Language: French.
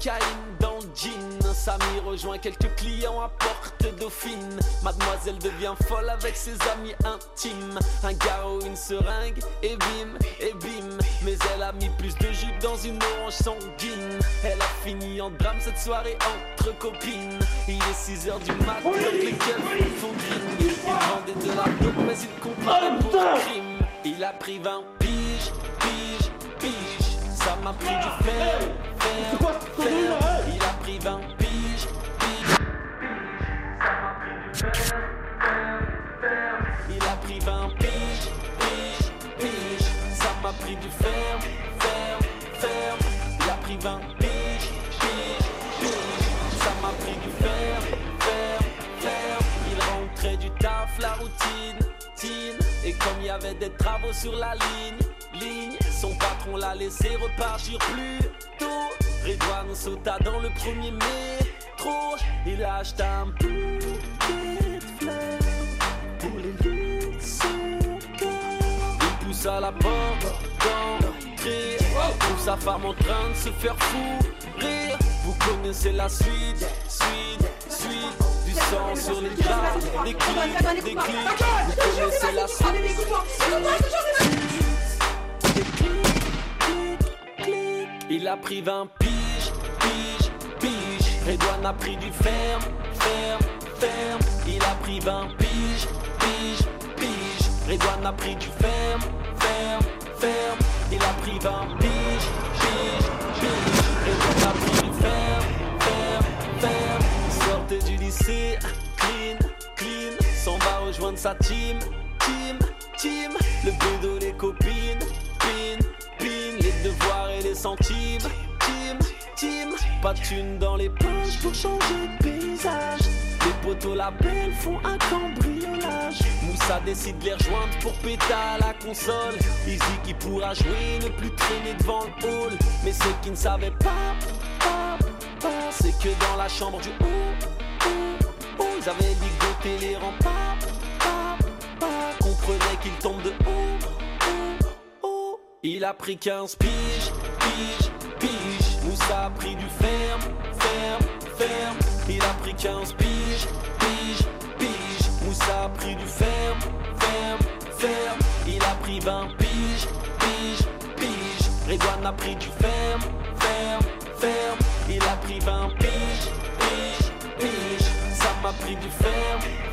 cocaïne dans le jean. Samy rejoint quelques clients à Porte Dauphine. Mademoiselle devient folle avec ses amis intimes. Un garrot, une seringue, et bim. Mais elle a mis plus de jus dans une orange sanguine. Elle a fini en drame cette soirée entre copines. Il est 6h du mat, donc les keufs font green. Il vendait de la dope mais il comprenait pour le crime. Il a pris 20 piges. Ça m'a pris du fer. Il a pris 20 piges. Il a pris 20 piges. Ça m'a pris du fer. Il a pris 20 piges. Ça m'a pris du fer. Il rentrait du taf, la routine. Et comme il y avait des travaux sur la ligne, son patron l'a laissé repartir plus tôt. Redouane sauta dans le premier métro. Il a acheté un bouquet de fleurs pour les lieux de son cœur. Il poussa la porte d'entrée. Trouve sa femme en train de se faire rire. Vous connaissez la suite. Du sang sur les draps, des clics. Vous connaissez la suite. Il a pris 20 piges. Redouane a pris du ferme. Il a pris 20 piges. Redouane a pris du ferme. Il a pris 20 piges. Redouane a pris du ferme. Il sortait du lycée, clean. S'en va rejoindre sa team. Le bédo, les copines, pin, les devoirs et les centimes, team. Pas de thunes dans les poches pour changer de paysage. Les poteaux la belle font un cambriolage. Moussa décide de les rejoindre pour péter à la console. Il dit qu'il pourra jouer, ne plus traîner devant le hall. Mais ce qu'il ne savait pas, c'est que dans la chambre du haut, ils avaient ligoté les remparts. Comprenait qu'il tombe de haut. Il a pris 15 piges. Moussa a pris du ferme. Il a pris 15 piges. Moussa a pris du ferme. Il a pris 20 piges. Redouane a pris du ferme. Il a pris 20 piges. Ça m'a pris du ferme.